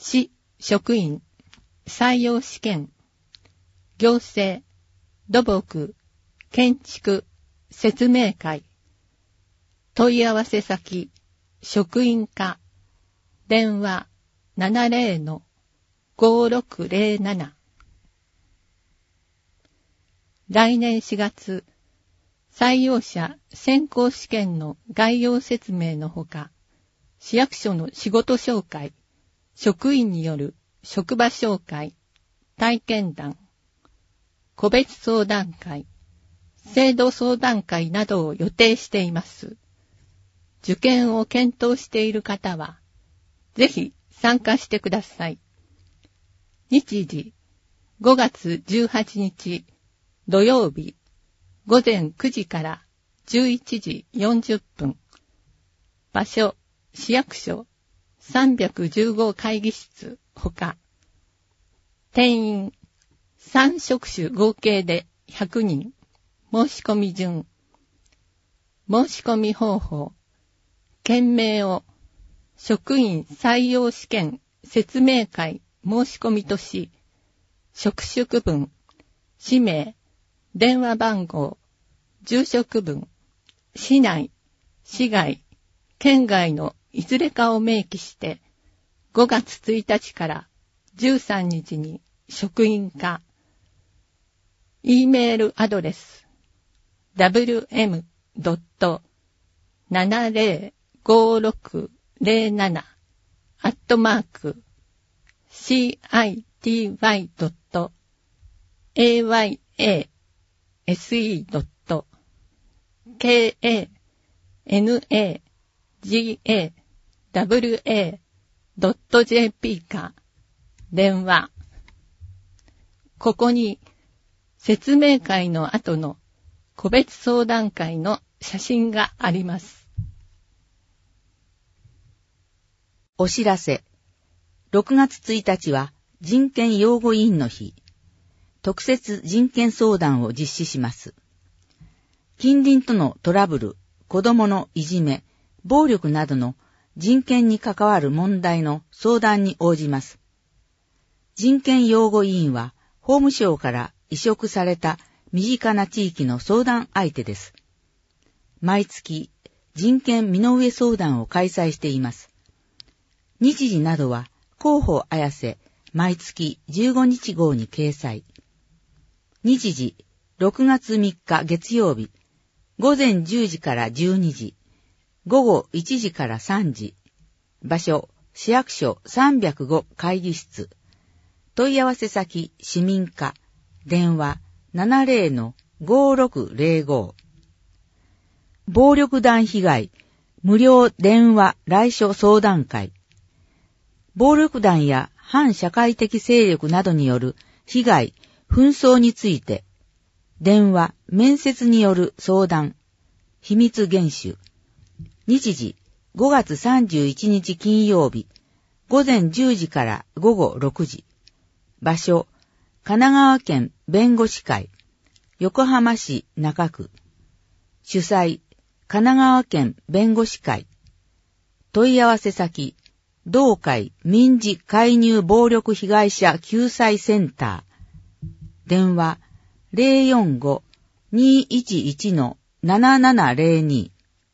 市職員採用試験、行政、土木、建築、説明会、問い合わせ先、職員課、電話 70-5607。来年4月、採用者選考試験の概要説明のほか、市役所の仕事紹介、職員による職場紹介、体験談、個別相談会、制度相談会などを予定しています。受験を検討している方は、ぜひ参加してください。日時、5月18日土曜日、午前9時から11時40分。場所、市役所315会議室ほか。定員3職種合計で100人。申し込み順。申し込み方法。件名を職員採用試験説明会申し込みとし、職種区分、氏名、電話番号、住所区分、市内、市外、県外のいずれかを明記して、5月1日から13日に職員課、E メールアドレス、www.city-city.ayase.kanaga.jp か、電話。ここに、説明会の後の個別相談会の写真があります。 お知らせ。6月1日は人権擁護委員の日。特設人権相談を実施します。近隣とのトラブル、子供のいじめ、暴力などの人権に関わる問題の相談に応じます。人権擁護委員は法務省から委嘱された身近な地域の相談相手です。毎月人権身の上相談を開催しています。日時などは広報綾瀬毎月15日号に掲載。日時6月3日月曜日、午前10時から12時、午後1時から3時。場所、市役所305会議室。問い合わせ先、市民課。電話 70-5605。暴力団被害、無料電話来所相談会。暴力団や反社会的勢力などによる被害、紛争について、電話、面接による相談、秘密厳守。日時、5月31日金曜日、午前10時から午後6時。場所、神奈川県弁護士会、横浜市中区。主催、神奈川県弁護士会。問い合わせ先、同会民事介入暴力被害者救済センター。電話 045-211-7702。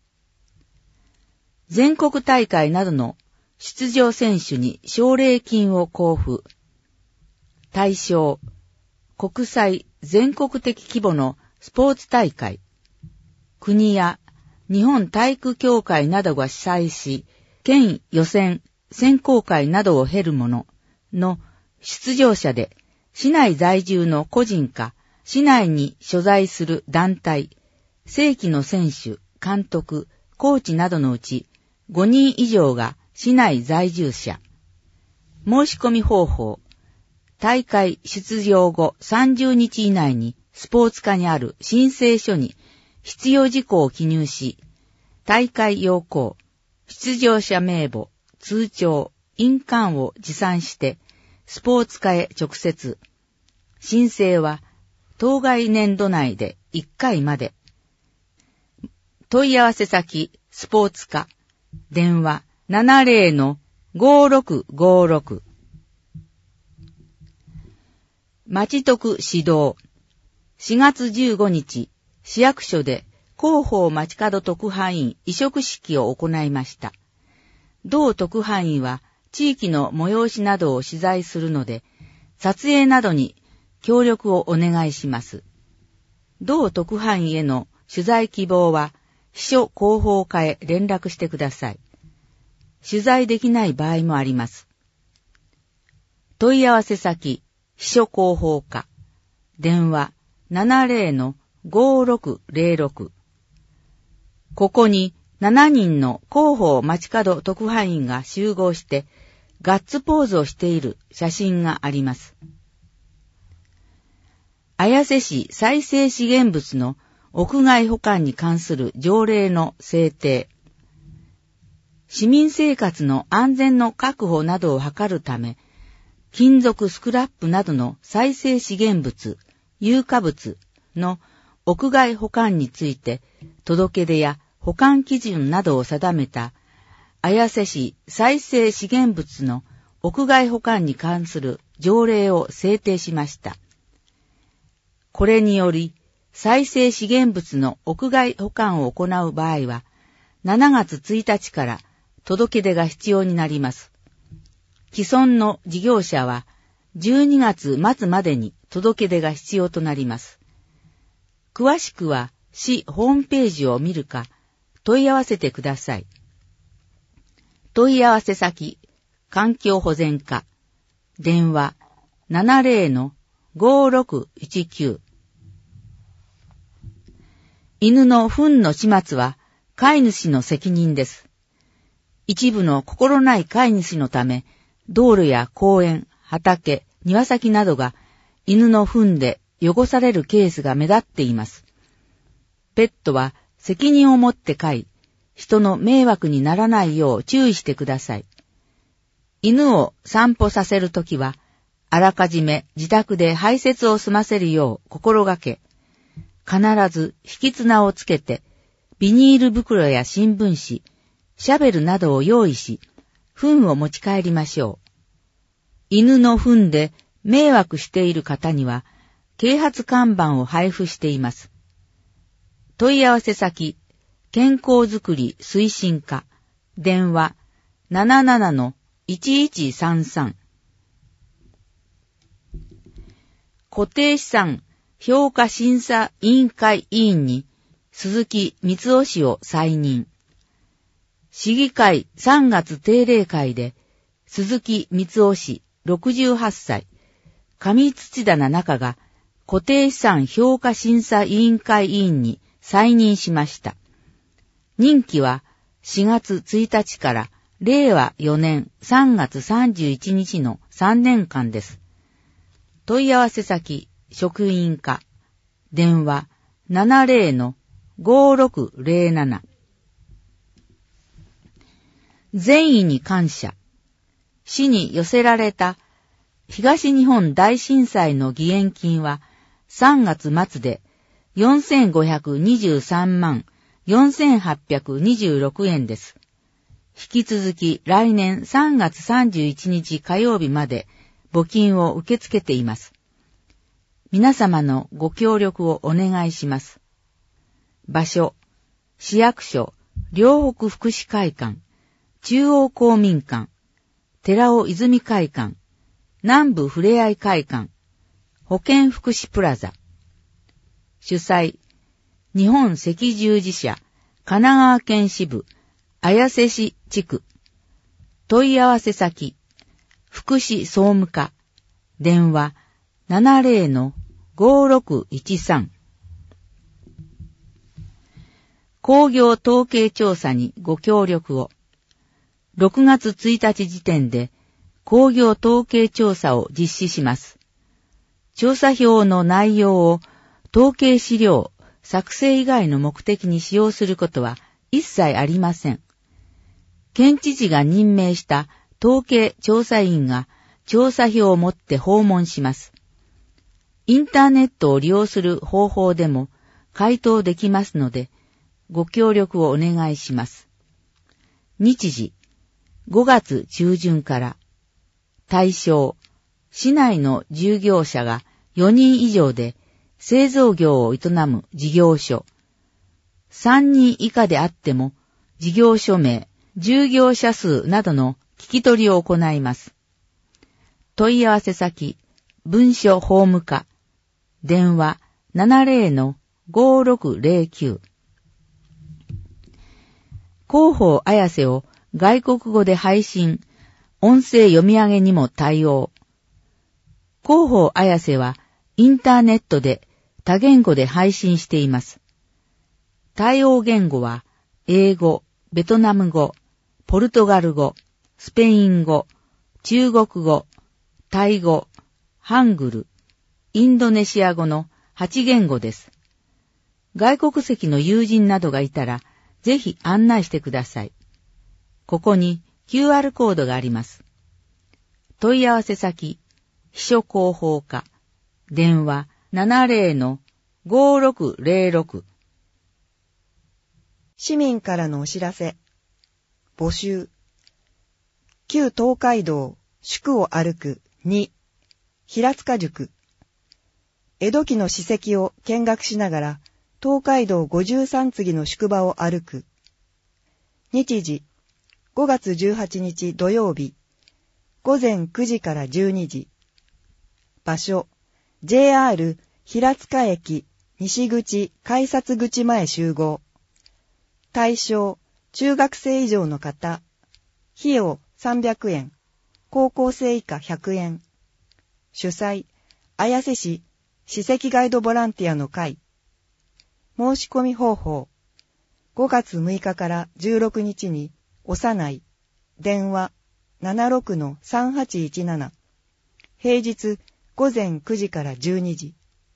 全国大会などの出場選手に奨励金を交付。対象、国際全国的規模のスポーツ大会。国や日本体育協会などが主催し、県予選、選考会などを経るものの出場者で、市内在住の個人か、市内に所在する団体、正規の選手、監督、コーチなどのうち5人以上が市内在住者。申し込み方法。大会出場後30日以内にスポーツ課にある申請書に必要事項を記入し、大会要項、出場者名簿、通帳、印鑑を持参して、スポーツ課へ直接。申請は、当該年度内で1回まで。問い合わせ先、スポーツ課。電話 70-5656。 町徳指導。4月15日、市役所で広報町角特派員委嘱式を行いました。同特派員は地域の催しなどを取材するので、撮影などに協力をお願いします。同特派員への取材希望は、秘書広報課へ連絡してください。取材できない場合もあります。問い合わせ先、秘書広報課。電話 70-5606。ここに7人の広報町角特派員が集合してガッツポーズをしている写真があります。綾瀬市再生資源物の屋外保管に関する条例の制定。市民生活の安全の確保などを図るため、金属スクラップなどの再生資源物、有価物の屋外保管について届け出や保管基準などを定めた綾瀬市再生資源物の屋外保管に関する条例を制定しました。これにより、再生資源物の屋外保管を行う場合は、7月1日から届け出が必要になります。既存の事業者は、12月末までに届け出が必要となります。詳しくは、市ホームページを見るか、問い合わせてください。問い合わせ先、環境保全課。電話、70-5619。犬の糞の始末は飼い主の責任です。一部の心ない飼い主のため、道路や公園、畑、庭先などが犬の糞で汚されるケースが目立っています。ペットは責任を持って飼い、人の迷惑にならないよう注意してください。犬を散歩させるときは、あらかじめ自宅で排泄を済ませるよう心がけ、必ず引き綱をつけて、ビニール袋や新聞紙、シャベルなどを用意し、糞を持ち帰りましょう。犬の糞で迷惑している方には、啓発看板を配布しています。問い合わせ先、健康づくり推進課。電話、77-1133。固定資産評価審査委員会委員に鈴木光雄氏を再任。市議会3月定例会で鈴木光雄氏68歳、上土棚中が固定資産評価審査委員会委員に再任しました。任期は4月1日から令和4年3月31日の3年間です。問い合わせ先、職員課。電話 70-5607。善意に感謝。市に寄せられた東日本大震災の義援金は3月末で4523万4826円です。引き続き来年3月31日火曜日まで募金を受け付けています。皆様のご協力をお願いします。場所、市役所、両北福祉会館、中央公民館、寺尾泉会館、南部ふれあい会館、保健福祉プラザ。主催、日本赤十字社、神奈川県支部、綾瀬市地区。問い合わせ先、福祉総務課。電話、70-5613。工業統計調査にご協力を。6月1日時点で工業統計調査を実施します。調査票の内容を統計資料作成以外の目的に使用することは一切ありません。県知事が任命した統計調査員が調査票を持って訪問します。インターネットを利用する方法でも回答できますので、ご協力をお願いします。日時、5月中旬から。対象、市内の従業者が 4人以上で製造業を営む事業所、3人以下であっても事業所名、従業者数などの聞き取りを行います。問い合わせ先、文書法務課、電話 70-5609。広報綾瀬を外国語で配信、音声読み上げにも対応。広報綾瀬はインターネットで多言語で配信しています。対応言語は英語、ベトナム語、ポルトガル語、スペイン語、中国語、タイ語、ハングル、インドネシア語の8言語です。外国籍の友人などがいたら、ぜひ案内してください。ここに QR コードがあります。問い合わせ先、秘書広報課、電話 70-5606。 市民からのお知らせ。募集。旧東海道宿を歩く2、平塚塾。江戸期の史跡を見学しながら、東海道53次の宿場を歩く。日時、5月18日土曜日、午前9時から12時。場所、JR 平塚駅西口改札口前集合。対象、中学生以上の方。費用300円。高校生以下100円。主催、綾瀬市史跡ガイドボランティアの会。申し込み方法。5月6日から16日に、幼い。電話 76-3817。平日午前9時から12時。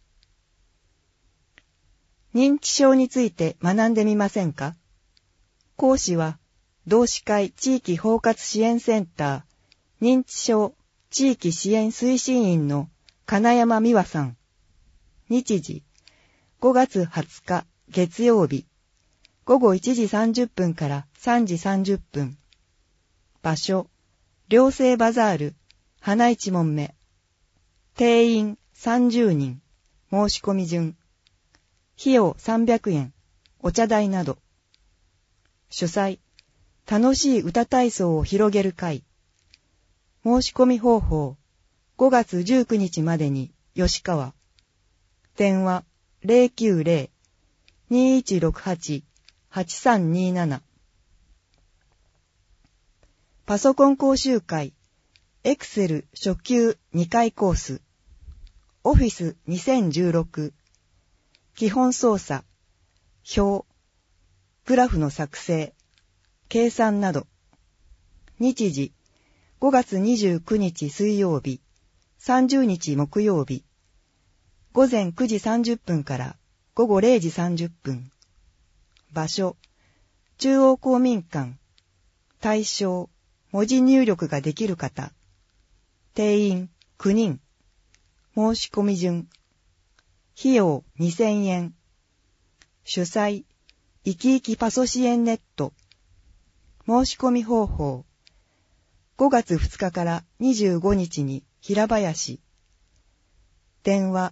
認知症について学んでみませんか？講師は、同志会地域包括支援センター認知症地域支援推進員の金山美和さん。日時、5月20日月曜日、午後1時30分から3時30分。場所、寮生バザール、花一門目。定員30人。申し込み順。費用300円。お茶代など。主催、楽しい歌体操を広げる会。申し込み方法。5月19日までに、吉川。電話090-2168-8327。パソコン講習会。エクセル初級2回コース。オフィス2016。基本操作。表。グラフの作成。計算など。日時。5月29日水曜日。30日木曜日。午前9時30分から午後0時30分。場所。中央公民館。対象。文字入力ができる方。定員9人。申し込み順。費用2000円。主催。いきいきパソ支援ネット。申し込み方法。5月2日から25日に平林。電話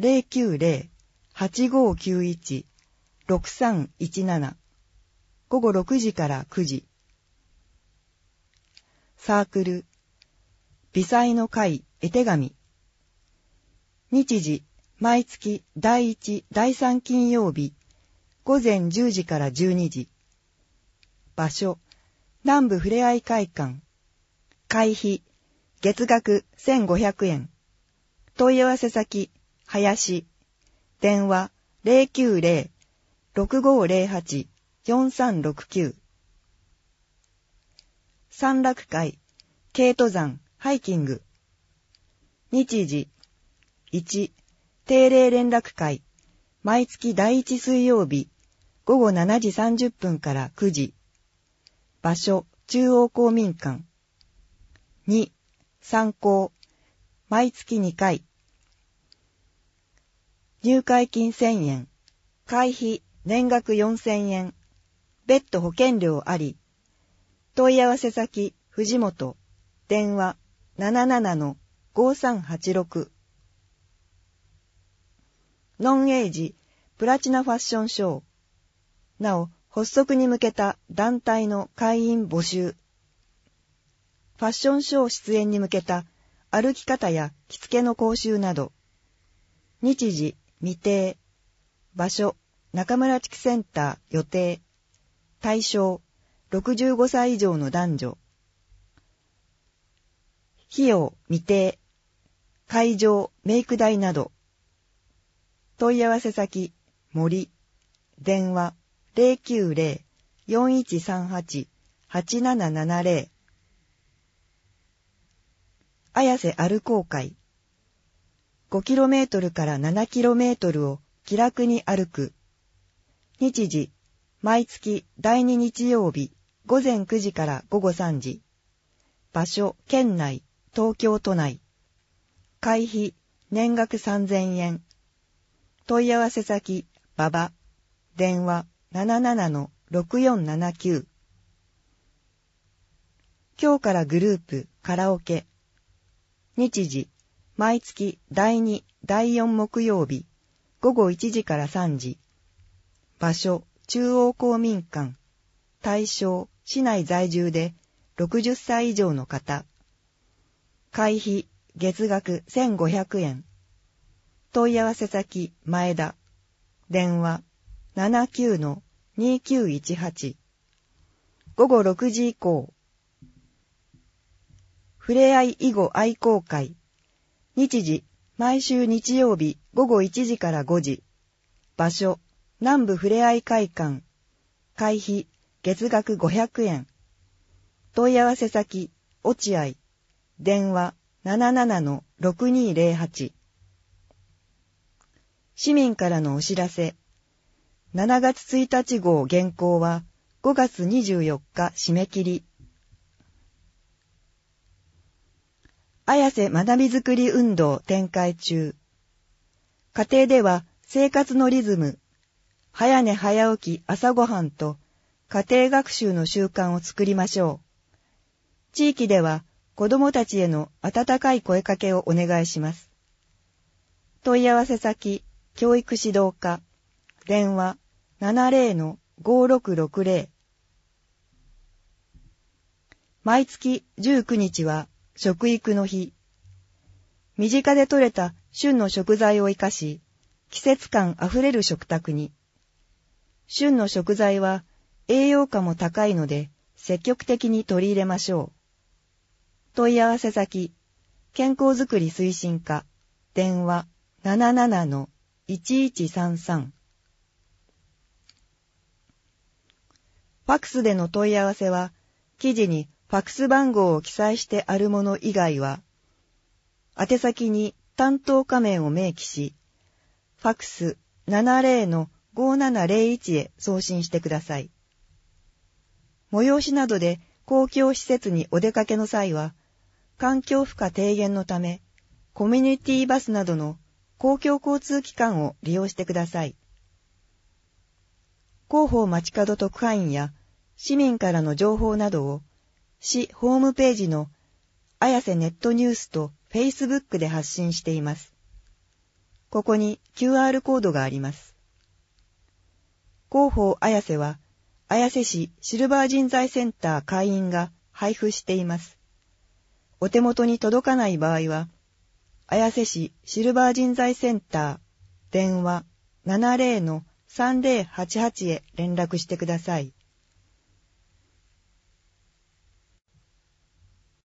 090-8591-6317。午後6時から9時。サークル。微細の会絵手紙。日時、毎月第1、第3金曜日。午前10時から12時。場所、南部ふれあい会館。会費、月額1500円。問い合わせ先、林。電話090-6508-4369。山楽会、軽登山、ハイキング。日時、1、定例連絡会。毎月第1水曜日。午後7時30分から9時。場所、中央公民館。2、参考。毎月2回。入会金1000円。会費、年額4000円。別途保険料あり。問い合わせ先、藤本。電話、77-5386。 ノンエイジプラチナファッションショー。なお、発足に向けた団体の会員募集。ファッションショー出演に向けた歩き方や着付けの講習など。日時未定。場所中村地区センター予定。対象65歳以上の男女。費用未定。会場メイク代など。問い合わせ先森。電話090-4138-8770。綾瀬歩こう会。5km から 7km を気楽に歩く。日時、毎月第2日曜日午前9時から午後3時。場所、県内、東京都内。会費、年額3000円。問い合わせ先、馬場。電話、77-6479。今日からグループ、カラオケ。日時、毎月第2、第4木曜日、午後1時から3時。場所、中央公民館。対象、市内在住で60歳以上の方。会費、月額1500円。問い合わせ先、前田。電話、79-2918。午後6時以降。ふれあい囲碁愛好会。日時、毎週日曜日午後1時から5時。場所、南部ふれあい会館。会費、月額500円。問い合わせ先、落合。電話、77-6208。市民からのお知らせ。7月1日号原稿は5月24日締め切り。綾瀬学びづくり運動展開中。家庭では生活のリズム、早寝早起き朝ごはんと家庭学習の習慣を作りましょう。地域では子どもたちへの温かい声かけをお願いします。問い合わせ先、教育指導課、電話 70-5660。毎月19日は食育の日。身近で採れた旬の食材を生かし、季節感あふれる食卓に。旬の食材は栄養価も高いので積極的に取り入れましょう。問い合わせ先、健康づくり推進課、電話 77-1133。ファックスでの問い合わせは、記事にファックス番号を記載してあるもの以外は、宛先に担当仮名を明記し、ファックス 70-5701 へ送信してください。催しなどで公共施設にお出かけの際は、環境負荷低減のため、コミュニティバスなどの公共交通機関を利用してください。広報街角特派員や市民からの情報などを市ホームページの綾瀬ネットニュースとフェイスブックで発信しています。ここに QR コードがあります。広報綾瀬は綾瀬市シルバー人材センター会員が配布しています。お手元に届かない場合は、綾瀬市シルバー人材センター電話 70-3088 へ連絡してください。